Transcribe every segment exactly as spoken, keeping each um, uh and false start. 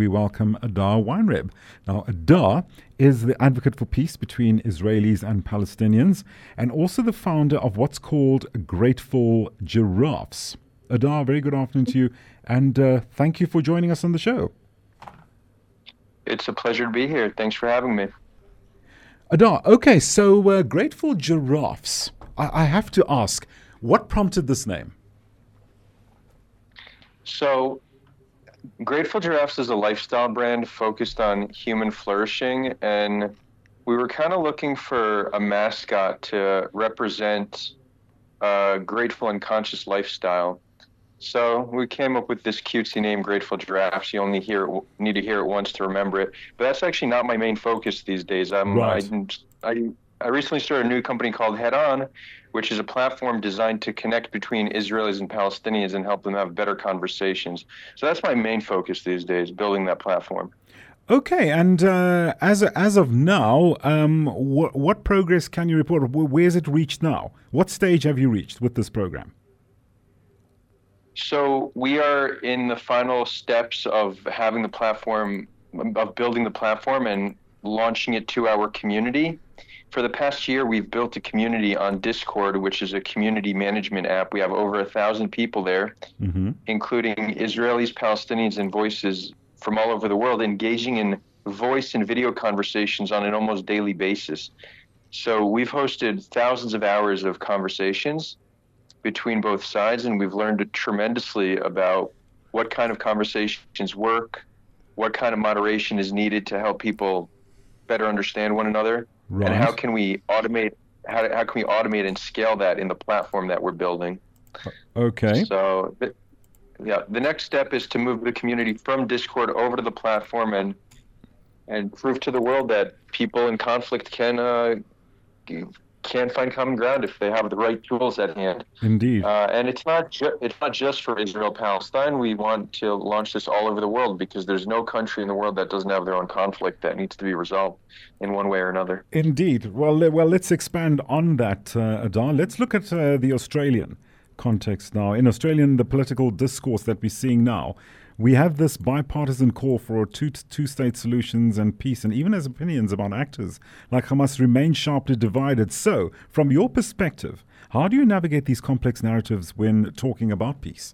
we welcome Adar Weinreb. Now, Adar is the advocate for peace between Israelis and Palestinians, and also the founder of what's called Grateful Giraffes. Adar, very good afternoon to you, and uh, thank you for joining us on the show. It's a pleasure to be here. Thanks for having me. Adar, okay, so uh, Grateful Giraffes. I-, I have to ask, what prompted this name? So, Grateful Giraffes is a lifestyle brand focused on human flourishing, and we were kind of looking for a mascot to represent a grateful and conscious lifestyle. So we came up with this cutesy name, Grateful Giraffes. You only hear it, need to hear it once to remember it. But that's actually not my main focus these days. I'm, right. I, I, I recently started a new company called Head On, which is a platform designed to connect between Israelis and Palestinians and help them have better conversations. So that's my main focus these days, building that platform. Okay, and uh, as as of now, um, wh- what progress can you report? Where has it reached now? What stage have you reached with this program? So we are in the final steps of having the platform, of building the platform and launching it to our community. For the past year, we've built a community on Discord, which is a community management app. We have over a thousand people there, mm-hmm. including Israelis, Palestinians, and voices from all over the world, engaging in voice and video conversations on an almost daily basis. So we've hosted thousands of hours of conversations between both sides, and we've learned tremendously about what kind of conversations work, what kind of moderation is needed to help people better understand one another, right. and how can we automate how, how can we automate and scale that in the platform that we're building. Okay. So yeah, the next step is to move the community from Discord over to the platform and and prove to the world that people in conflict can uh, can find common ground if they have the right tools at hand. Indeed. Uh, and it's not ju- it's not just for Israel Palestine. We want to launch this all over the world because there's no country in the world that doesn't have their own conflict that needs to be resolved in one way or another. Indeed. Well, le- well, let's expand on that, uh, Adar. Let's look at uh, the Australian context now. In Australian, the political discourse that we're seeing now, we have this bipartisan call for two two-state solutions and peace, and even as opinions about actors like Hamas remain sharply divided. So, from your perspective, how do you navigate these complex narratives when talking about peace?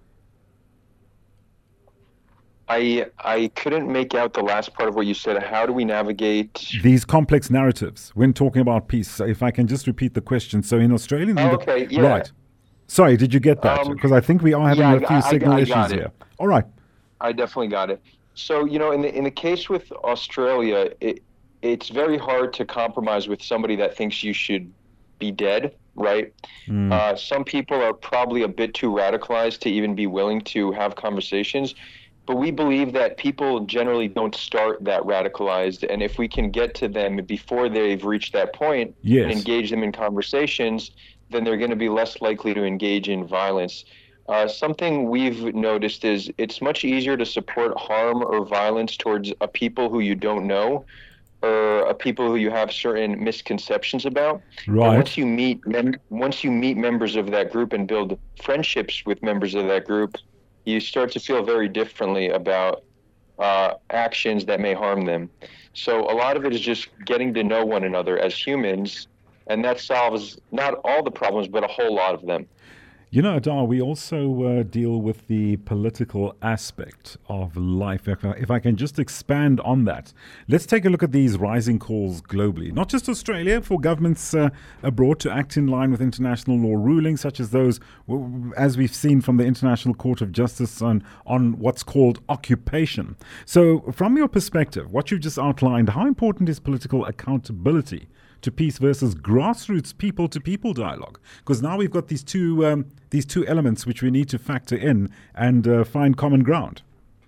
I I couldn't make out the last part of what you said. How do we navigate these complex narratives when talking about peace? So if I can just repeat the question. So, in Australian, oh, okay, yeah. right. Sorry, did you get that? Because um, I think we are having yeah, a few I, signal I, I issues here. All right. I definitely got it. So, you know, in the in the case with Australia, it, it's very hard to compromise with somebody that thinks you should be dead, right? Mm. Uh, some people are probably a bit too radicalized to even be willing to have conversations. But we believe that people generally don't start that radicalized. And if we can get to them before they've reached that point yes. and engage them in conversations, then they're going to be less likely to engage in violence. Uh, something we've noticed is it's much easier to support harm or violence towards a people who you don't know or a people who you have certain misconceptions about. Right. But once you meet mem- once you meet members of that group and build friendships with members of that group, you start to feel very differently about uh, actions that may harm them. So a lot of it is just getting to know one another as humans. And that solves not all the problems, but a whole lot of them. You know, Adar, we also uh, deal with the political aspect of life. If I, if I can just expand on that, let's take a look at these rising calls globally. Not just Australia, for governments uh, abroad to act in line with international law rulings, such as those, as we've seen from the International Court of Justice on, on what's called occupation. So from your perspective, what you've just outlined, how important is political accountability to peace versus grassroots people-to-people dialogue? Because now we've got these two um, these two elements which we need to factor in and uh, find common ground.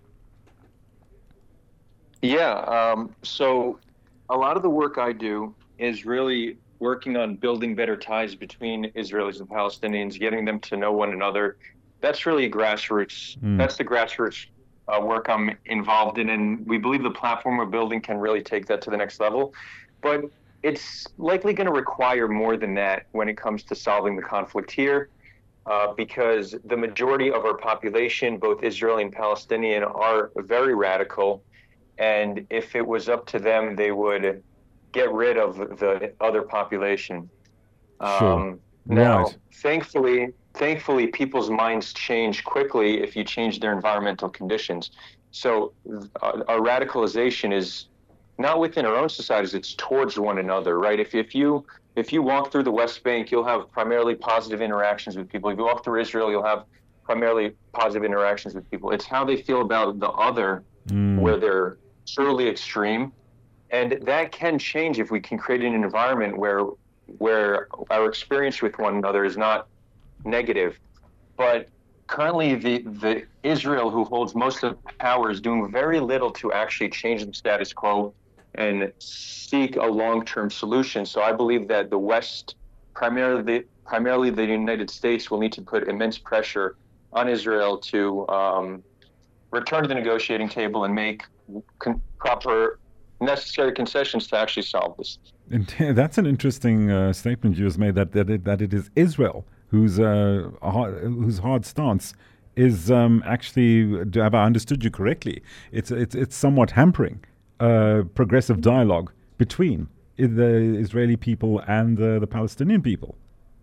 Yeah, um, so a lot of the work I do is really working on building better ties between Israelis and Palestinians, getting them to know one another. That's really grassroots. Mm. That's the grassroots uh, work I'm involved in, and we believe the platform we're building can really take that to the next level. But it's likely going to require more than that when it comes to solving the conflict here. uh, because the majority of our population, both Israeli and Palestinian, are very radical. And if it was up to them, they would get rid of the other population. Sure. Um, Right. now, thankfully, thankfully, people's minds change quickly if you change their environmental conditions. So uh, our radicalization is not within our own societies; it's towards one another, right? If if you if you walk through the West Bank, you'll have primarily positive interactions with people. If you walk through Israel, you'll have primarily positive interactions with people. It's how they feel about the other, Mm. where they're truly extreme, and that can change if we can create an environment where where our experience with one another is not negative. But currently, the the Israel who holds most of the power is doing very little to actually change the status quo and seek a long-term solution. So I believe that the West, primarily the primarily the United States, will need to put immense pressure on Israel to um, return to the negotiating table and make con- proper necessary concessions to actually solve this. And that's an interesting uh, statement you just made, that that it, that it is Israel whose uh, hard, whose hard stance is um, actually. Do have I understood you correctly? It's it's it's somewhat hampering uh, progressive dialogue between the Israeli people and the, the Palestinian people.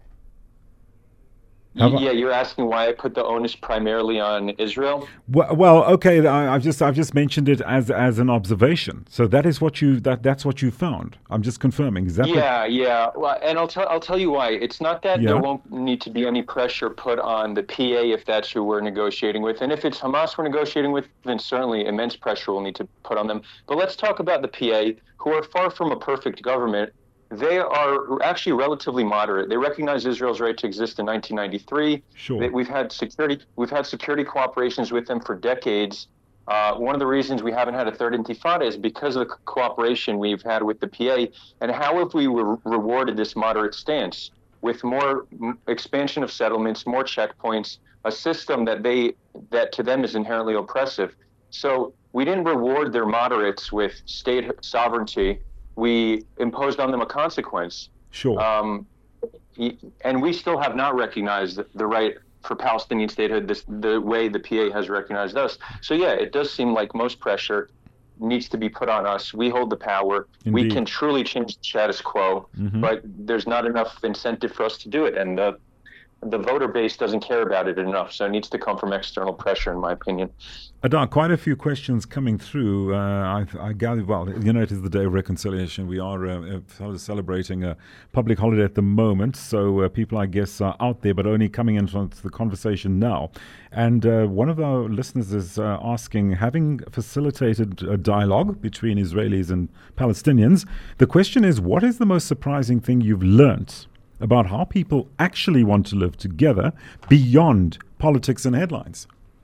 Have I, Yeah, you're asking why I put the onus primarily on Israel? well, well, okay. I, I've just I've just mentioned it as as an observation. So that is what you that that's what you found. I'm just confirming. Is that what? Yeah, yeah. Well, and I'll tell I'll tell you why. It's not that there Yeah. won't need to be any pressure put on the P A if that's who we're negotiating with. And if it's Hamas we're negotiating with, then certainly immense pressure will need to put on them. But let's talk about the P A, who are far from a perfect government. They are actually relatively moderate. They recognize Israel's right to exist in nineteen ninety-three. They, Sure. we've had security we've had security cooperations with them for decades. Uh, one of the reasons we haven't had a third intifada is because of the cooperation we've had with the P A. And how have we re- rewarded this moderate stance? With more m- expansion of settlements, more checkpoints, a system that they that to them is inherently oppressive. So we didn't reward their moderates with state sovereignty. We imposed on them a consequence. Sure. Um, and we still have not recognized the right for Palestinian statehood this, the way the P A has recognized us. So yeah, it does seem like most pressure needs to be put on us. We hold the power. We can Indeed. truly change the status quo, Hmm. but there's not enough incentive for us to do it. And the the voter base doesn't care about it enough. So it needs to come from external pressure, in my opinion. Adar, quite a few questions coming through. Uh, I, I gather, well, you know, it is the day of reconciliation. We are uh, uh, celebrating a public holiday at the moment, so uh, people, I guess, are out there, but only coming into the conversation now. And uh, one of our listeners is uh, asking, having facilitated a dialogue between Israelis and Palestinians, the question is, what is the most surprising thing you've learnt about how people actually want to live together beyond politics and headlines?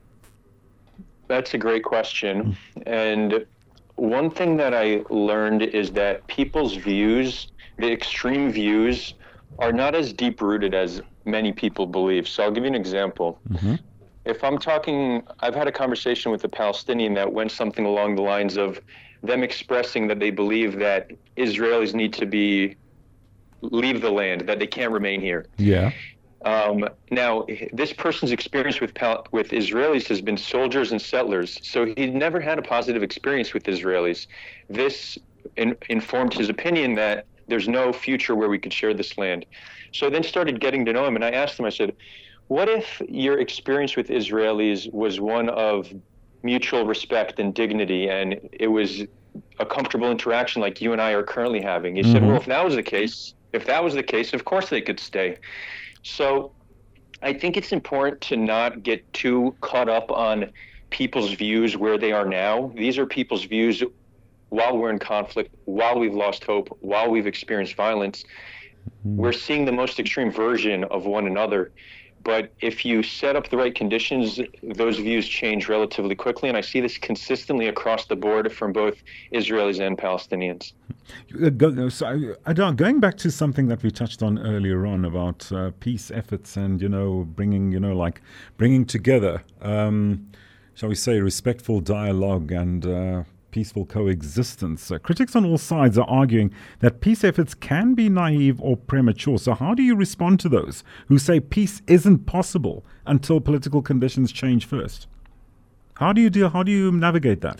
That's a great question. And one thing that I learned is that people's views, the extreme views, are not as deep rooted as many people believe. So I'll give you an example. Mm-hmm. If I'm talking, I've had a conversation with a Palestinian that went something along the lines of them expressing that they believe that Israelis need to be leave the land, that they can't remain here. Yeah. Um, now, this person's experience with Pal- with Israelis has been soldiers and settlers, so he never had a positive experience with Israelis. This in- informed his opinion that there's no future where we could share this land. So I then started getting to know him, and I asked him, I said, what if your experience with Israelis was one of mutual respect and dignity, and it was a comfortable interaction like you and I are currently having? He mm-hmm. said, well, if that was the case, if that was the case, of course they could stay. So I think it's important to not get too caught up on people's views where they are now. These are people's views while we're in conflict, while we've lost hope, while we've experienced violence. Mm-hmm. We're seeing the most extreme version of one another. But if you set up the right conditions, those views change relatively quickly. And I see this consistently across the board from both Israelis and Palestinians. So, Adar, going back to something that we touched on earlier on about uh, peace efforts and, you know, bringing, you know, like bringing together, um, shall we say, respectful dialogue and uh, peaceful coexistence. Uh, critics on all sides are arguing that peace efforts can be naive or premature. So how do you respond to those who say peace isn't possible until political conditions change first? How do you deal? How do you navigate that?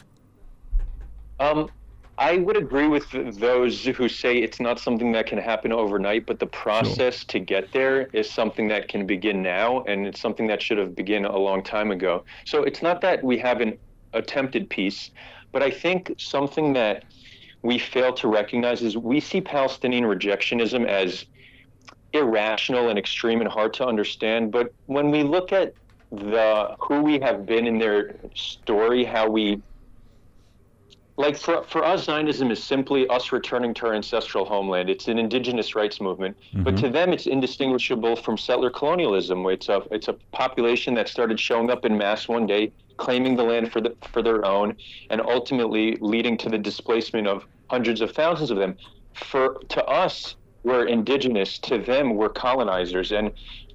Um, I would agree with those who say it's not something that can happen overnight, but the process sure. to get there is something that can begin now, and it's something that should have begun a long time ago. So it's not that we haven't attempted peace, but I think something that we fail to recognize is we see Palestinian rejectionism as irrational and extreme and hard to understand. But when we look at the who we have been in their story, how we Like for for us, Zionism is simply us returning to our ancestral homeland. It's an indigenous rights movement, mm-hmm. but to them, it's indistinguishable from settler colonialism. It's a it's a population that started showing up in mass one day, claiming the land for the for their own, and ultimately leading to the displacement of hundreds of thousands of them. For to us, we're indigenous. To them, we're colonizers, and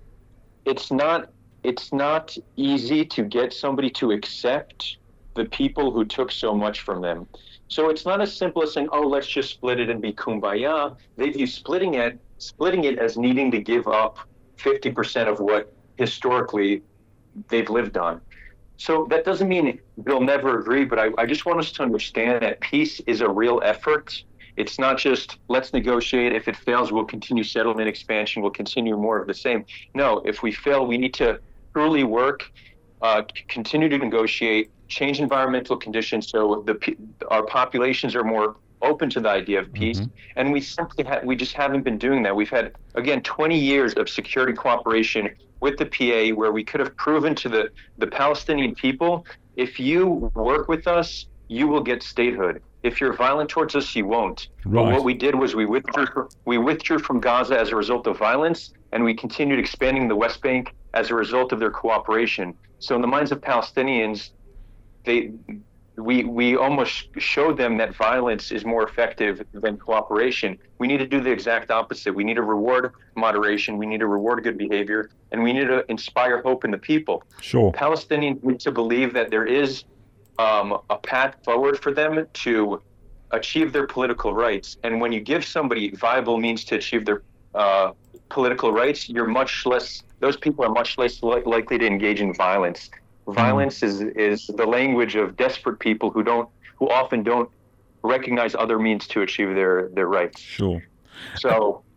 it's not it's not easy to get somebody to accept the people who took so much from them. So it's not as simple as saying, oh, let's just split it and be kumbaya. They view splitting it, splitting it as needing to give up fifty percent of what historically they've lived on. So that doesn't mean they'll never agree, but I, I just want us to understand that peace is a real effort. It's not just let's negotiate. If it fails, we'll continue settlement expansion. We'll continue more of the same. No, if we fail, we need to truly work, uh, continue to negotiate, change environmental conditions so the our populations are more open to the idea of peace. Mm-hmm. And we simply ha- we just haven't been doing that. We've had, again, twenty years of security cooperation with the P A where we could have proven to the, the Palestinian people, if you work with us, you will get statehood. If you're violent towards us, you won't. Right. But what we did was we withdrew, we withdrew from Gaza as a result of violence, and we continued expanding the West Bank as a result of their cooperation. So in the minds of Palestinians, They, we we almost showed them that violence is more effective than cooperation. We need to do the exact opposite. We need to reward moderation. We need to reward good behavior, and we need to inspire hope in the people. Sure. Palestinians need to believe that there is um, a path forward for them to achieve their political rights. And when you give somebody viable means to achieve their uh, political rights, you're much less. Those people are much less li- likely to engage in violence. Violence is is the language of desperate people who don't who often don't recognize other means to achieve their, their rights. Sure. So,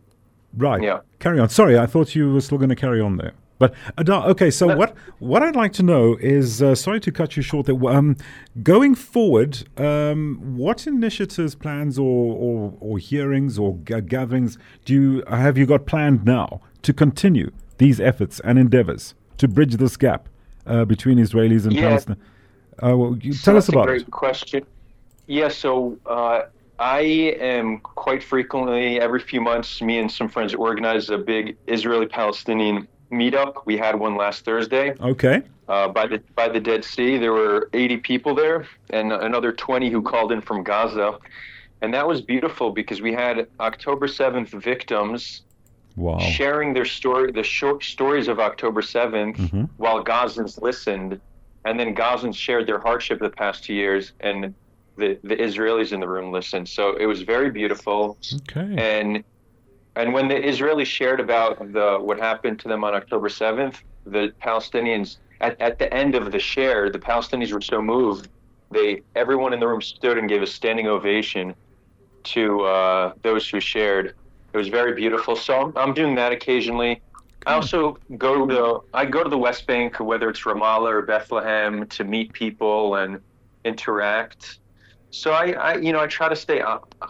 uh, right. Yeah. Carry on. Sorry, I thought you were still going to carry on there. But Adar, okay. So but, what what I'd like to know is, uh, sorry to cut you short there. Um, going forward, um, what initiatives, plans, or or, or hearings or g- gatherings do you have you got planned now to continue these efforts and endeavors to bridge this gap Uh, between Israelis and yeah. Palestine? Uh, well, you, so tell us about it. That's a great it. question. Yeah, so uh, I am quite frequently, every few months, me and some friends organize a big Israeli-Palestinian meetup. We had one last Thursday. Okay. Uh, by the by the Dead Sea, there were eighty people there, and another twenty who called in from Gaza, and that was beautiful because we had October seventh victims. Wow. Sharing their story, the short stories of October seventh, mm-hmm. while Gazans listened, and then Gazans shared their hardship the past two years, and the, the Israelis in the room listened. So it was very beautiful. Okay. And and when the Israelis shared about the what happened to them on October seventh, the Palestinians at, at the end of the share, the Palestinians were so moved, they everyone in the room stood and gave a standing ovation to uh, those who shared. It was very beautiful. So I'm, I'm doing that occasionally. I also go to the, I go to the West Bank, whether it's Ramallah or Bethlehem, to meet people and interact. So I, I you know, I try to stay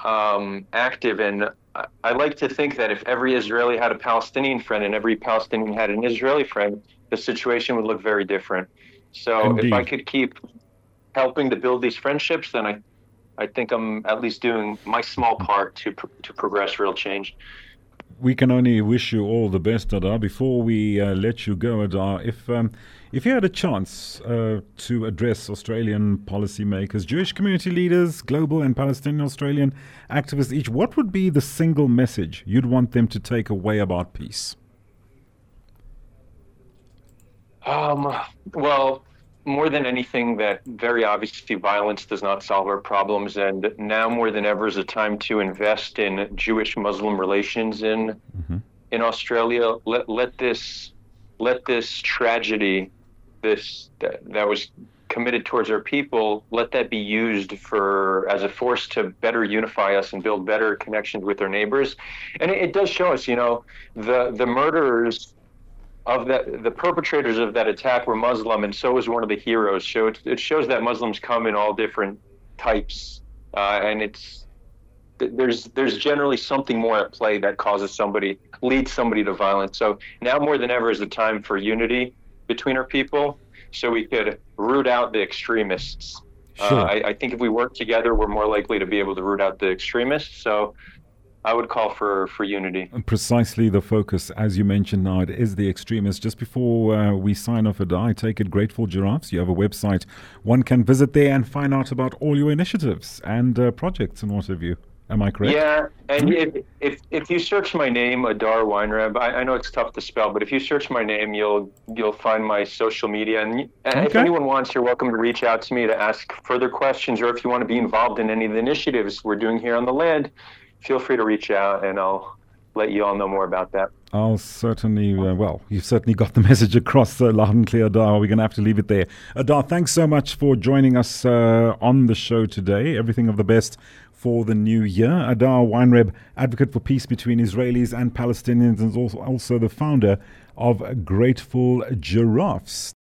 um, active, and I, I like to think that if every Israeli had a Palestinian friend and every Palestinian had an Israeli friend, the situation would look very different. So Indeed. If I could keep helping to build these friendships, then I. I think I'm at least doing my small part to pr- to progress real change. We can only wish you all the best, Adar. Before we uh, let you go, Adar, if um, if you had a chance uh, to address Australian policymakers, Jewish community leaders, global and Palestinian Australian activists each, what would be the single message you'd want them to take away about peace? Um. Well, more than anything, that very obviously violence does not solve our problems, and now more than ever is a time to invest in Jewish-Muslim relations in Mm-hmm. in Australia. Let let this let this tragedy, this that, that was committed towards our people, let that be used for as a force to better unify us and build better connections with our neighbors. And it, it does show us, you know, the the murderers of that, the perpetrators of that attack were Muslim, and so was one of the heroes. So it, it shows that Muslims come in all different types, uh, and it's there's there's generally something more at play that causes somebody, leads somebody to violence. So now more than ever is the time for unity between our people, so we could root out the extremists. Sure. Uh, I, I think if we work together, we're more likely to be able to root out the extremists. So I would call for, for unity. Precisely the focus, as you mentioned now, it is the extremists. Just before uh, we sign off, Adar, I take it Grateful Giraffes, you have a website. One can visit there and find out about all your initiatives and uh, projects and what have you. Am I correct? Yeah, and if if, if you search my name, Adar Weinreb, I, I know it's tough to spell, but if you search my name, you'll you'll find my social media. And, and Okay. if anyone wants, you're welcome to reach out to me to ask further questions, or if you want to be involved in any of the initiatives we're doing here on the land, feel free to reach out, and I'll let you all know more about that. I'll certainly, uh, well, you've certainly got the message across uh, loud and clear, Adar. We're going to have to leave it there. Adar, thanks so much for joining us uh, on the show today. Everything of the best for the new year. Adar Weinreb, advocate for peace between Israelis and Palestinians, and also, also the founder of Grateful Giraffes.